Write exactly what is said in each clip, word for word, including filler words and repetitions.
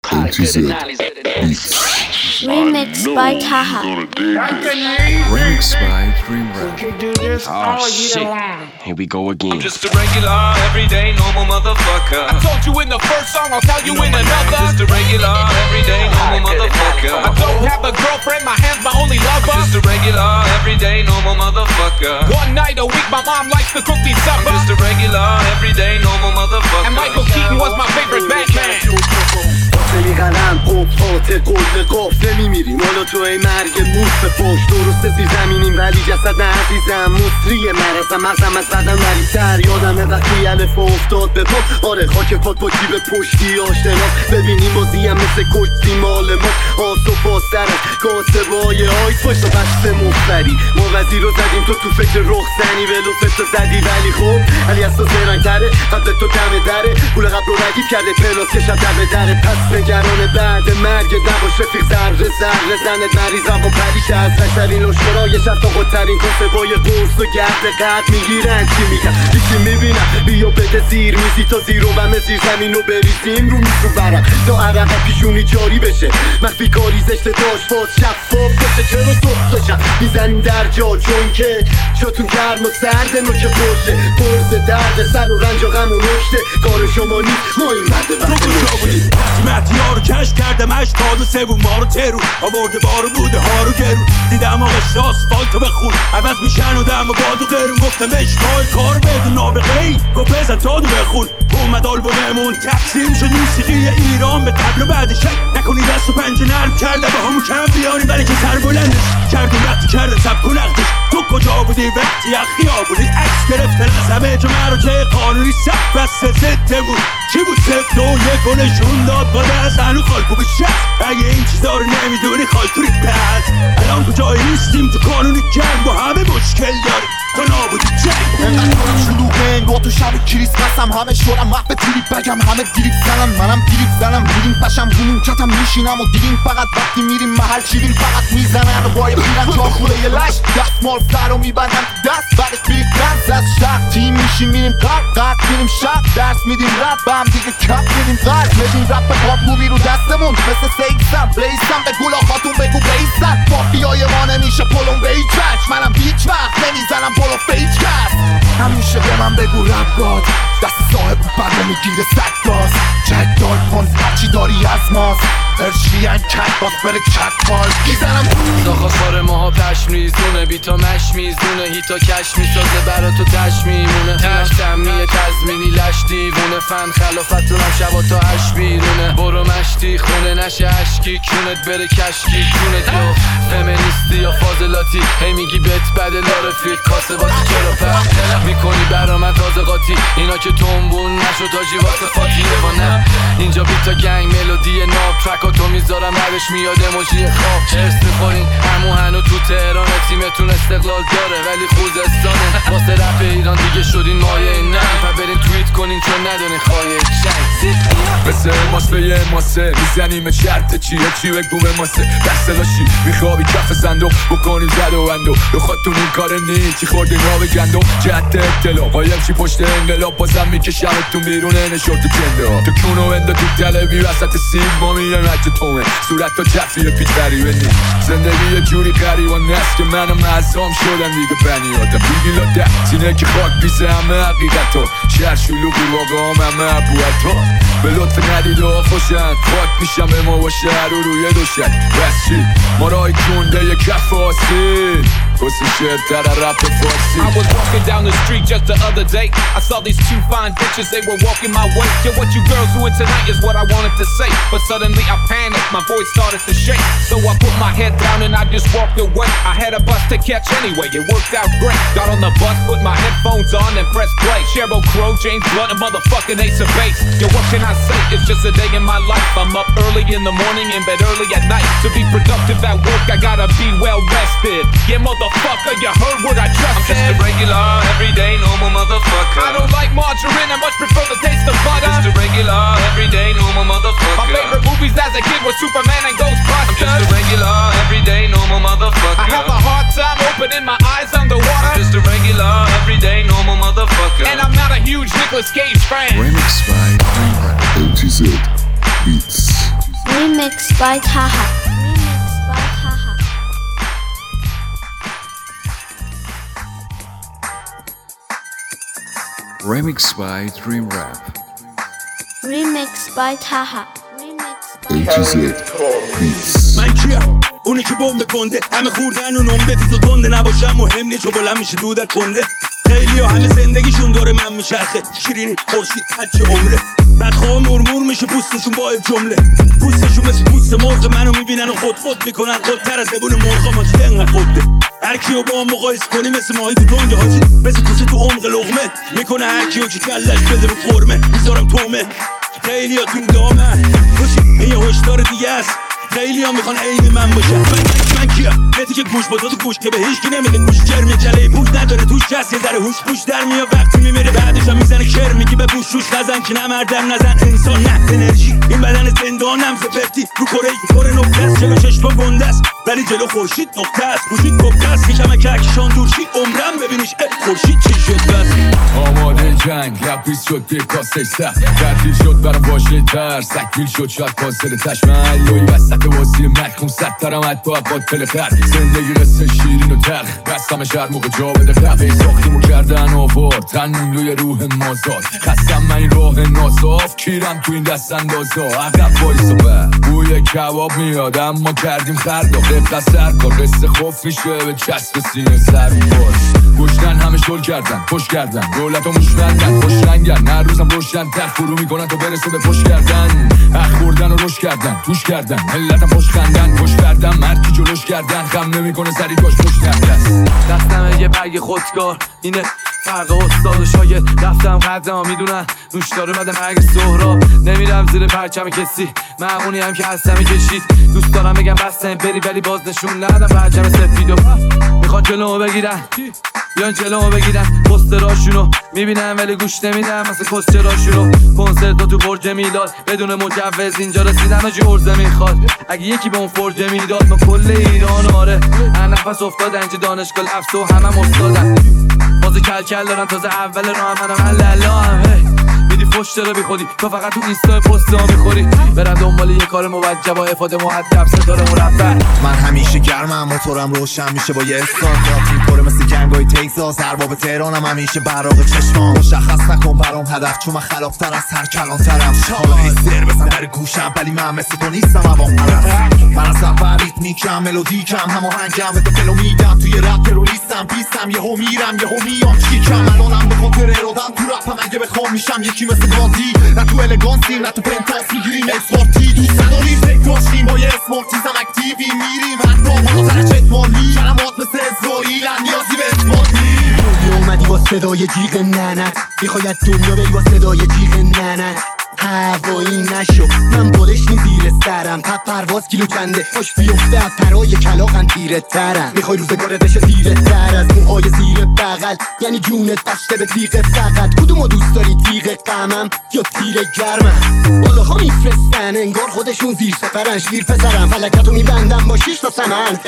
A T Z Beats. Remixed by Taha. Remixed by Dream Rap. Oh shit, here we go again. I'm just a regular, everyday, normal motherfucker. I told you in the first song, I'll tell you in another. Just a regular, everyday, normal motherfucker. I don't have a girlfriend, my hand's my only lover. I'm just a regular, everyday, normal motherfucker. One night a week, my mom likes to cook me supper. I'm just a regular, everyday, normal motherfucker. And Michael Keaton was my favorite Batman. نمی قلم قفات قلب قفله میمیریم حالا تو ای مرگ موس به پشت درسته زیر زمینیم ولی جسد نه عزیزم مصریه مرزم مغزم از قدم ولیتر یادمه وقتی الف افتاد به پاک آره خاک پاک با جیب پشتی آشتناس ببینیم بازیم مثل کشتی مال ما آس و پاستر از کاسه بای آیس باش تا بست مفتری ما وزیر رو زدیم تو تو فکر رخ زنی ولو فتو زدی ولی خب علی از تو زیرنگ تره قبل تو دم دره پول قبل رو ردیف کرده پلاس کشم دم دره پس نگران بعد مرگ نباش رفیق ذره ذره زنت مریضم و پریش از بشرین لشکرای شرط و خودترین کاسبای قرص و گرد قد میگیرن چی میگن یکی میبینم بیا بده زیر میزی تا زیر و بمه زیر زمین رو بریزیم رو میز رو برم تا عرق پیشونی جاری بشه مخفی کاری زشت داشت باز شفاف بشه چرا صبح بشم میزنیم در جا چون که چاتون گرم و سرده نوچه پشته برز درد سر و رنج و غم و نشته کار شما نیست ما این مرده وقت یارو کش کردم اش تازه سبون ما رو ترون آورده بارو بوده ها رو گرون دیدم آقش آسفالتو بخون عوض میشن و دم و بادو قرون گفتم اشتای کار بدون نابقه ای گفت بزن تا دو بخون اومد آلبوممون تقسیم شد موسیقی ایران به قبل و بعد شک نکنی دست و پنجه نرم کرده با همون کم بیاریم برای که سر بلندش کردیم وقتی کرده سب کن نقدش تو کجا بودی وقتی اخیا بودی عکس گرفتن قسمه جمعه رو که قانونی سب بسته زده بود چی بود سفت و یک و نشون داد با دست هنو خالکو به شست اگه این چیزا رو نمیدونی خالکوری پس الان کجایی نیستیم تو قانونی جنگ با همه مشکل داریم تا نابودی جنگ انقدر کنم شلوغه انگار تو شب کریس قسم همه شورم وقت به تریپ بگم همه دیریب زنم منم دیریب زنم دیریم پشم رونیم کتم میشینم و دیریم فقط وقتی میریم محل چیریم فقط میزنن و بای بیرن چاخوره یه لش دست مال سر رو میبندم دست بعدش بیریم دست از شق تیم میشیم میریم قرد قرد میریم شق درس میدیم رپ هم دیگه کپ میدیم قرد میدیم رپ پاپوری رو دستمون مثل سیکسم ریسم به گولا خاتون بگو بیستن مافیای ما نمیشه پلون به هیچ وجه منم هیچ وقت نمیزنم پلو فیج کست همیشه به من بگو رپ گاد دست صاحب بر نمیگیره سک باز جک دار کن هرچی داری از ماست ارشیان کت باز بره کت باز میزنم داخل خار ماها پشم ریزونه بیتا مش میزونه هیتا کش میسازه برا تو تش میمونه تش تمیه تزمینی لش دیوونه فن خلافتونم شبا تا هش بیرونه برو مشتی خونه نشه عشقی کونت بره کشکی کونت یا فمینیستی یا فاضلاتی هی میگی بت بده لارفیق کاسه باتی چرا پر میکنی برا من تازه قاطی اینا که تنبون نشو تاجی واسه فاتیه و نه اینجا بیتا گنگ ملودی ناب ترکا تو میذارم بعدش میاد اموجی خواب چرس میخورین همو هنو تو تهران تیمتون استقلال داره ولی خوزستانه واسه رپ ایران دیگه شدین مایه نه پا برین توییت کنین چون ندارین خواهی شنگ مثل ماسه یه ماسه میزنیم شرط چیه چی بگو به ماسه دست لاشی میخوابی کف صندوق بکنیم زد و اندو رو خودتون این کار نی چی خوردین آب گندو جهت اطلاع قایم چی پشت انقلاب بازم میکشمتون بیرونه نشورت جنده تو کونو انده تو تلوی وسط سیب ما میگن رج تومه صورت تا جفیه پیچ غریبه نی زندگی یه جوری غریبان نست که منم معصوم شدم دیگه بنی آدم بیگی لاده سینه که خاک بیسه همه حقیقتو شهر شلوغی واقعا همه عبوهتو به لطف ندید و خوشن خاک میشم به ما با شهر و روی دوشن بس چی ما رای کنده یه کف آسین واسه شهر تر رپ فارسی I was walking down the street just the other day I saw these two fine bitches, they were walking my way Yo, what you girls doing tonight is what I wanted to say But suddenly I panicked, my voice started to shake So I put my head down and I just walked away I had a bus to catch anyway, it worked out great Got on the bus, put my headphones on and pressed play Sheryl Crow, James Blunt, and motherfucking Ace of Base Yo, what can I say? It's just a day in my life I'm up early in the morning, in bed early at night To be productive at work, I gotta be well rested Yeah, motherfucker, you heard what I just I'm said just a regular, everyday, normal motherfucker I don't like margarine, I much prefer the taste of butter Just a regular, everyday, normal motherfucker My favorite movies as a kid were Superman and Ghostbusters I'm just a regular, everyday, normal motherfucker I have a hard time opening my eyes underwater I'm just a regular, everyday, normal motherfucker And I'm not a huge Nicolas Cage fan Remixed by Dream Rap. A T Z Beats. Remixed by Taha. Remixed by Taha. Remixed by Dream Rap. Remixed by Taha. A to Z Beats. من کیم؟ اونی که بمب کنده همه خوردن و نمده تیز و تنده نباشم مهم نیست چو بلند میشه دودت کنده خیلی ها همه زندگیشون داره من میچرخه شیرینی خورشید هرچه عمره بدخواه مرمور میشه پوستشون با جمله پوستشون مثل پوست مرغ منو میبینن و خود خود میکنن خودتر از زبون مرغا ماچیده انقدر خوده هرکی رو با هم مقایس کنی مثل ماهی تو دنگ حاجی مثل کوسه تو عمق لغمه میکنه هرکی رو که کلش بده رو فرمه میذارم تومه خیلی ها تو دامه خوشی این یه هشدار دیگه است خیلی ها میخوان عین من باشن من من من کیم؟ نتی که گوش با تو گوش که به هیچ کی نمیده گوش جرمیه جله پوش نداره توش کس یه ذره هوش پوش در میاد وقتی میمیره بعدش هم میزنه کر میگی به بوش روش نزن که نمردم نزن انسان نه انرژی این بدن زندانم زپرتی رو کره کره نقطه است جلو چشم گنده است ولی جلو خورشید نقطه است گوشید گفته است یکم کهکشان دور شید عمرم ببینیش خورشید چی شد بس آماده جنگ لبریز شد به کاسه سخت تبدیل شد برام واژه ترس تکمیل شد شاید فاصله تشمل لوی وسط واسی مکون صد ترامت با عباد پلخر زندگی قصه شیرین و تلخ بستم شهر موقع جا بده قهوه ساختیمو کردن آوار تنون روی روح مازاد خستم من این راه ناصاف کیرم تو این دست اندازا عقب وایسا بر بوی کباب میاد اما کردیم خردا قبل سرکار قصه خوف میشه به چسب سینه سر باش گشتن همه شل کردن پشت کردن دولت و مشتندن خوش رنگن هر روزم روشن تر فرو میکنن تا برسه به پشت کردن اخ خوردن و روش کردن توش کردن ملتم خوش خندن پشت کردن مرکی جلوش کردن خم نمیکنه سری کاش پشت کردن دستم یه برگ خودکار اینه فرق استاد و شاگرد رفتم قدرم میدونن نوش داره مده مرگ سهراب نمیرم زیر پرچم کسی معمونی هم که هستم کشید دوست دارم بگم بستن بری ولی باز نشون ندم پرچم سفید و میخوان جلومو بگیرن بیان جلومو بگیرن پستراشونو میبینم ولی گوش نمیدم مثل کسچراشونو کنسرت تو برج میلاد بدون مجوز اینجا رسیدم اجی ارزه میخواد اگه یکی به اون فرجه میداد ما کل ایران آره هر نفس افتادن اینجا دانشگاه لفظ و همه استادن بازی کل کل دارن تازه اول راه منم الله همه میدی فوش داره بی خودی تو فقط تو اینستا پست ها میخوری برن دنبال یه کار موجه با افاده مهدب ستاره مربع من همیشه گرمم موتورم روشن میشه با یه استارت میپره مثل جنگای تگزاس ارباب تهرانم همیشه براق چشمام مشخص نکن برام هدف چون من خلافتر از هر کلانترم حالا هی سر بزن در گوشم ولی من مثل تو نیستم عوام پرست من از اول ریتمیکم ملودیکم هماهنگم به دفلو میدم توی رپ تروریستم پیستم یهو میرم یهو میام چیکم الانم به خاطر ارادم تو رپم اگه بخوام میشم یکی مثل گاندی نه تو الگانسیم نه تو پنتاس میگیریم اکسپورتی دوست نداری فکر داشتیم با یه اسمارتیزم اکتیوی میریم حتی بالاتر چت مالی کلمات مثل اسرائیل نیازی به اثبات نیم دنیا اومدی با صدای جیغ ننت میخواید دنیا بری با صدای جیغ ننت هوایی نشو من بارش نی زیر سرم تب پرواز کیلو کنده خوش بیفته از پرای کلاغن تیره ترم میخوای روزگارت بشه تیره تر از موهای زیر بغل یعنی جونت بسته به تیغ فقط کدومو دوست داری تیغ قمم یا تیر گرمم بالاها میفرستن انگار خودشون زیر سفرن شیر پسرم فلکتو میبندم با شیش تا سمن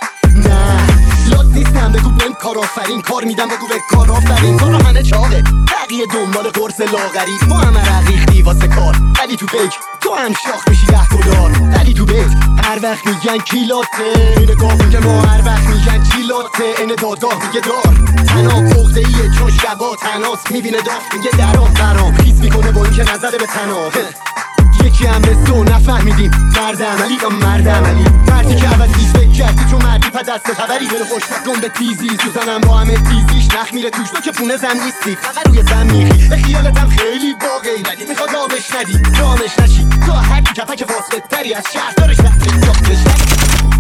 نه لاد نیستم بگو بهم کار آفرین کار میدم بگو به کار آفرین کار رو همه چاقه بقیه دنبال قرص لاغری تو همه رقیقی واسه کار ولی تو فکر تو هم شاخ میشی ده دلار ولی تو بیت هر وقت میگن کیلاته اینه گاهی که ما هر وقت میگن چیلاته اینه داداه میگه دار تناب عقده ایه چون شبا تناس میبینه داخت میگه درام برام خیس میکنه با این که نزده به تناب یکی هم به تو نفهمیدیم مرد عملی یا مرد عملی مردی که اول تیز فکر کردی چون مردی پا دست خبری دل خوش نکن به تیزی سوزنم با همه تیزیش نخ میره توش تو که پونه زن نیستی فقط روی زن میخی به خیالتم خیلی باقی ولی میخواد رامش ندی رامش نشی تو هر کی کپک فاصله تری از شهر دارش نفتی ساختش ندی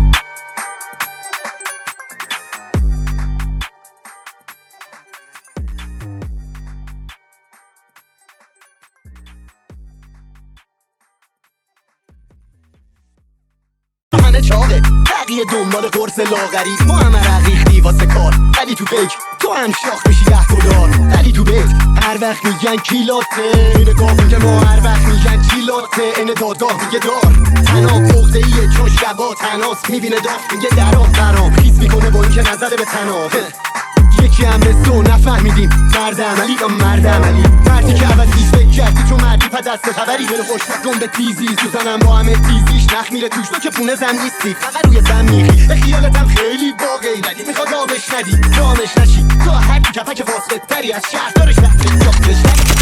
همه چاقه بقیه دنبال قرص لاغری ما همه رقیقی واسه کار ولی تو فکر تو هم شاخ میشی ده دلار ولی تو بیت هر وقت میگن کیلاته اینه گاهی که ما هر وقت میگن چیلاته اینه داداه میگه دار تناب عقده ایه چون شبا تناس میبینه داخت میگه درام برام خیس میکنه با این که نزده به تناب یکی هم مثل تو نفهمیدیم مرد عملی یا مرد عملی مردی که اول تیز فکر کردی تو مردی پا دست خبری دل خوش نکن به تیزی سوزنم با همه تیزیش نخ میره توش تو که پونه زن نیستی فقط روی زن میخی به خیالتم خیلی باقی ندی میخواد آبش ندی دامش نشی تو هر کفک فاصله تری از شهر دارش رفتی جابش ندی